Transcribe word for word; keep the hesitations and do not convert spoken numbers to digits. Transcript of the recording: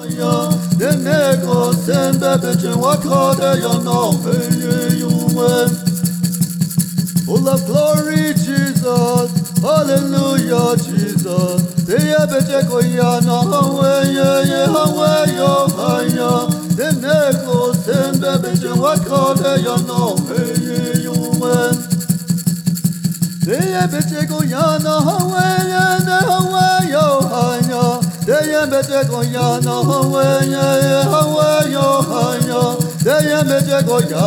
ya de nego sende between what order you know you win. Full of glory, Jesus. Hallelujah, Jesus. The ebete koyana hawe ye ye hawe yo haya. The nego sende between what order you know you win. The ebete koyana hawe ye ye hawe yo haya. The ebete koyana hawe ye ye hawe yo haya. The ebete koyana